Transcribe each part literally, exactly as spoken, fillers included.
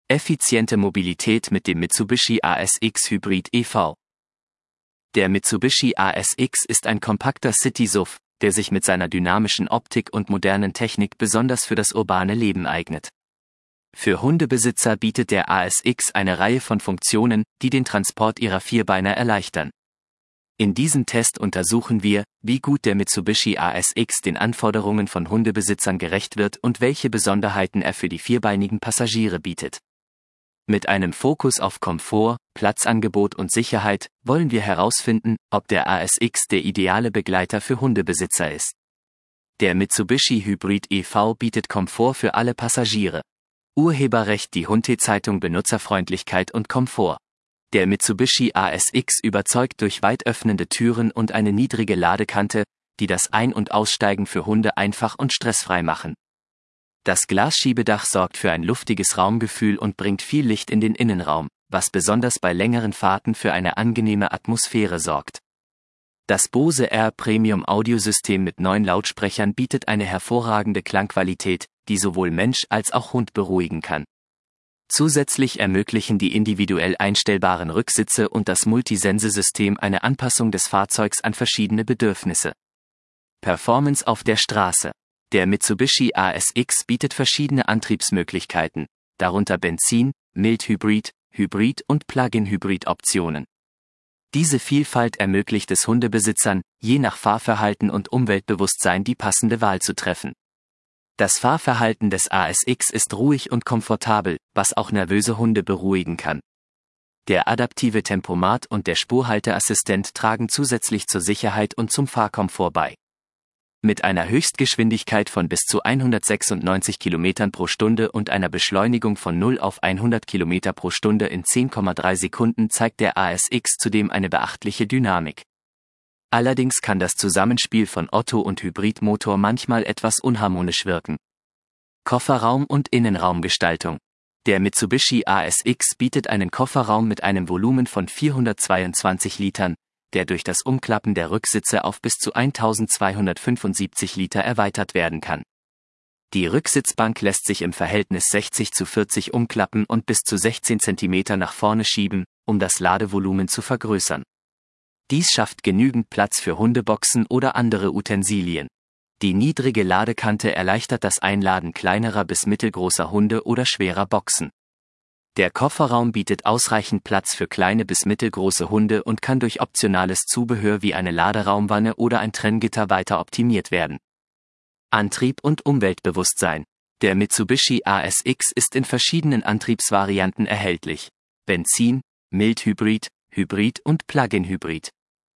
Effiziente Mobilität mit dem Mitsubishi A S X Hybrid E V. Der Mitsubishi A S X ist ein kompakter City-S U V, der sich mit seiner dynamischen Optik und modernen Technik besonders für das urbane Leben eignet. Für Hundebesitzer bietet der A S X eine Reihe von Funktionen, die den Transport ihrer Vierbeiner erleichtern. In diesem Test untersuchen wir, wie gut der Mitsubishi A S X den Anforderungen von Hundebesitzern gerecht wird und welche Besonderheiten er für die vierbeinigen Passagiere bietet. Mit einem Fokus auf Komfort, Platzangebot und Sicherheit wollen wir herausfinden, ob der A S X der ideale Begleiter für Hundebesitzer ist. Der Mitsubishi Hybrid E V bietet Komfort für alle Passagiere. Urheberrecht: die Hund-Zeitung, Benutzerfreundlichkeit und Komfort. Der Mitsubishi A S X überzeugt durch weit öffnende Türen und eine niedrige Ladekante, die das Ein- und Aussteigen für Hunde einfach und stressfrei machen. Das Glasschiebedach sorgt für ein luftiges Raumgefühl und bringt viel Licht in den Innenraum, was besonders bei längeren Fahrten für eine angenehme Atmosphäre sorgt. Das Bose Air Premium Audiosystem mit neun Lautsprechern bietet eine hervorragende Klangqualität, die sowohl Mensch als auch Hund beruhigen kann. Zusätzlich ermöglichen die individuell einstellbaren Rücksitze und das Multisense-System eine Anpassung des Fahrzeugs an verschiedene Bedürfnisse. Performance auf der Straße. Der Mitsubishi A S X bietet verschiedene Antriebsmöglichkeiten, darunter Benzin, Mild-Hybrid, Hybrid und Plug-in-Hybrid-Optionen. Diese Vielfalt ermöglicht es Hundebesitzern, je nach Fahrverhalten und Umweltbewusstsein die passende Wahl zu treffen. Das Fahrverhalten des A S X ist ruhig und komfortabel, was auch nervöse Hunde beruhigen kann. Der adaptive Tempomat und der Spurhalteassistent tragen zusätzlich zur Sicherheit und zum Fahrkomfort bei. Mit einer Höchstgeschwindigkeit von bis zu hundertsechsundneunzig Kilometern pro Stunde und einer Beschleunigung von null auf hundert Kilometer pro Stunde in zehn Komma drei Sekunden zeigt der A S X zudem eine beachtliche Dynamik. Allerdings kann das Zusammenspiel von Otto- und Hybridmotor manchmal etwas unharmonisch wirken. Kofferraum und Innenraumgestaltung. Der Mitsubishi A S X bietet einen Kofferraum mit einem Volumen von vierhundertzweiundzwanzig Litern, der durch das Umklappen der Rücksitze auf bis zu eintausendzweihundertfünfundsiebzig Liter erweitert werden kann. Die Rücksitzbank lässt sich im Verhältnis sechzig zu vierzig umklappen und bis zu sechzehn Zentimeter nach vorne schieben, um das Ladevolumen zu vergrößern. Dies schafft genügend Platz für Hundeboxen oder andere Utensilien. Die niedrige Ladekante erleichtert das Einladen kleinerer bis mittelgroßer Hunde oder schwerer Boxen. Der Kofferraum bietet ausreichend Platz für kleine bis mittelgroße Hunde und kann durch optionales Zubehör wie eine Laderaumwanne oder ein Trenngitter weiter optimiert werden. Antrieb und Umweltbewusstsein. Der Mitsubishi A S X ist in verschiedenen Antriebsvarianten erhältlich: Benzin, Mild-Hybrid, Hybrid und Plug-in-Hybrid.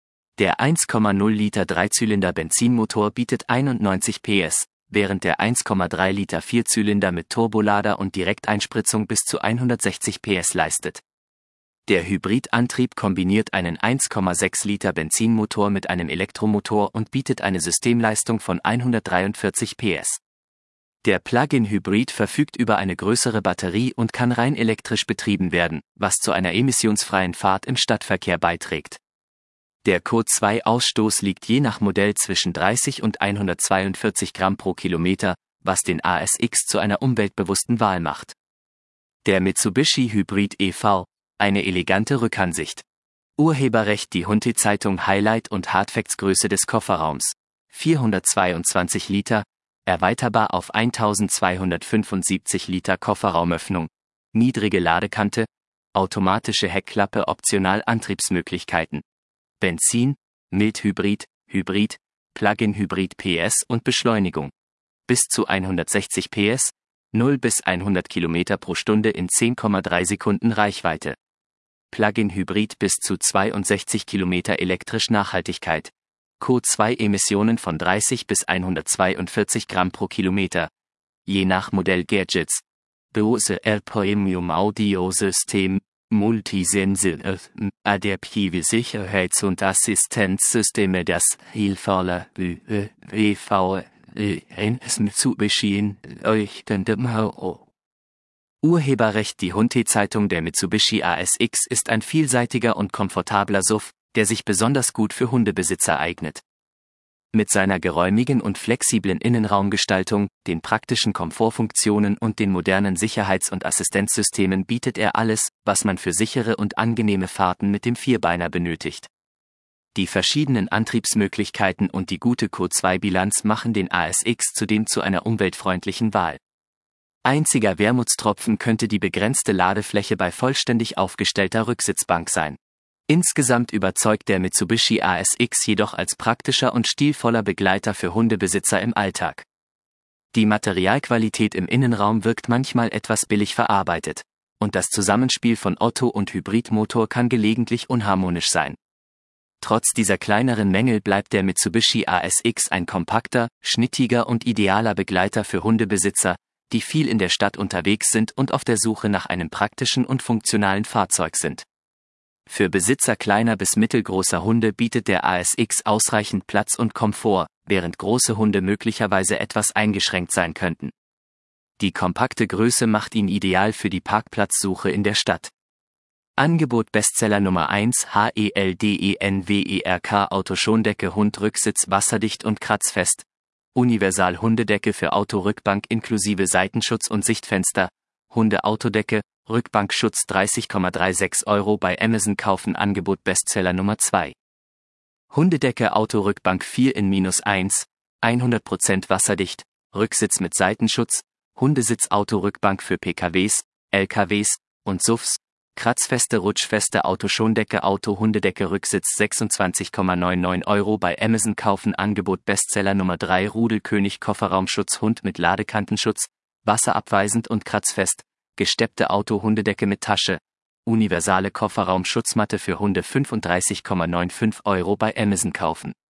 Der eins Komma null Liter Dreizylinder Benzinmotor bietet einundneunzig P S, während der eins Komma drei Liter Vierzylinder mit Turbolader und Direkteinspritzung bis zu hundertsechzig P S leistet. Der Hybridantrieb kombiniert einen eins Komma sechs Liter Benzinmotor mit einem Elektromotor und bietet eine Systemleistung von hundertdreiundvierzig P S. Der Plug-in-Hybrid verfügt über eine größere Batterie und kann rein elektrisch betrieben werden, was zu einer emissionsfreien Fahrt im Stadtverkehr beiträgt. Der C O zwei Ausstoß liegt je nach Modell zwischen dreißig und hundertzweiundvierzig Gramm pro Kilometer, was den A S X zu einer umweltbewussten Wahl macht. Der Mitsubishi Hybrid E V, eine elegante Rückansicht. Urheberrecht: die Hund-Zeitung. Highlight und Hardfacts: des Kofferraums: vierhundertzweiundzwanzig Liter, erweiterbar auf eintausendzweihundertfünfundsiebzig Liter Kofferraumöffnung, niedrige Ladekante, automatische Heckklappe, optional Antriebsmöglichkeiten: Benzin, Mild-Hybrid, Hybrid, Plug-in-Hybrid P S und Beschleunigung: bis zu hundertsechzig P S, null bis hundert Kilometer pro Stunde in zehn Komma drei Sekunden Reichweite. Plug-in-Hybrid bis zu zweiundsechzig Kilometer elektrisch. Nachhaltigkeit: C O zwei Emissionen von dreißig bis hundertzweiundvierzig Gramm pro Kilometer. Je nach Modell Gadgets: Bose Air Premium Audiosystem, Multisense, adaptive Sicherheits- und Assistenzsysteme. Das Hilferle W V Mitsubishi leuchtendem Hau. Urheberrecht: die Hund-Zeitung. Der Mitsubishi A S X ist ein vielseitiger und komfortabler S U V, der sich besonders gut für Hundebesitzer eignet. Mit seiner geräumigen und flexiblen Innenraumgestaltung, den praktischen Komfortfunktionen und den modernen Sicherheits- und Assistenzsystemen bietet er alles, was man für sichere und angenehme Fahrten mit dem Vierbeiner benötigt. Die verschiedenen Antriebsmöglichkeiten und die gute Q zwei Bilanz machen den A S X zudem zu einer umweltfreundlichen Wahl. Einziger Wermutstropfen könnte die begrenzte Ladefläche bei vollständig aufgestellter Rücksitzbank sein. Insgesamt überzeugt der Mitsubishi A S X jedoch als praktischer und stilvoller Begleiter für Hundebesitzer im Alltag. Die Materialqualität im Innenraum wirkt manchmal etwas billig verarbeitet, und das Zusammenspiel von Otto- und Hybridmotor kann gelegentlich unharmonisch sein. Trotz dieser kleineren Mängel bleibt der Mitsubishi A S X ein kompakter, schnittiger und idealer Begleiter für Hundebesitzer, die viel in der Stadt unterwegs sind und auf der Suche nach einem praktischen und funktionalen Fahrzeug sind. Für Besitzer kleiner bis mittelgroßer Hunde bietet der A S X ausreichend Platz und Komfort, während große Hunde möglicherweise etwas eingeschränkt sein könnten. Die kompakte Größe macht ihn ideal für die Parkplatzsuche in der Stadt. Angebot Bestseller Nummer eins H E L D E N W E R K Autoschondecke Hundrücksitz wasserdicht und kratzfest. Universal Hundedecke für Autorückbank inklusive Seitenschutz und Sichtfenster. Hunde-Autodecke, Rückbankschutz dreißig Komma sechsunddreißig Euro bei Amazon kaufen. Angebot Bestseller Nummer zwei. Hundedecke Autorückbank vier in minus eins, hundert Prozent wasserdicht, Rücksitz mit Seitenschutz, Hundesitz Autorückbank für P K Ws, L K Ws und S U Vs, kratzfeste rutschfeste Autoschondecke Auto-Hundedecke Rücksitz sechsundzwanzig Komma neunundneunzig Euro bei Amazon kaufen. Angebot Bestseller Nummer drei Rudelkönig Kofferraumschutz Hund mit Ladekantenschutz, wasserabweisend und kratzfest, gesteppte Auto-Hundedecke mit Tasche, universale Kofferraumschutzmatte für Hunde fünfunddreißig Komma fünfundneunzig Euro bei Amazon kaufen.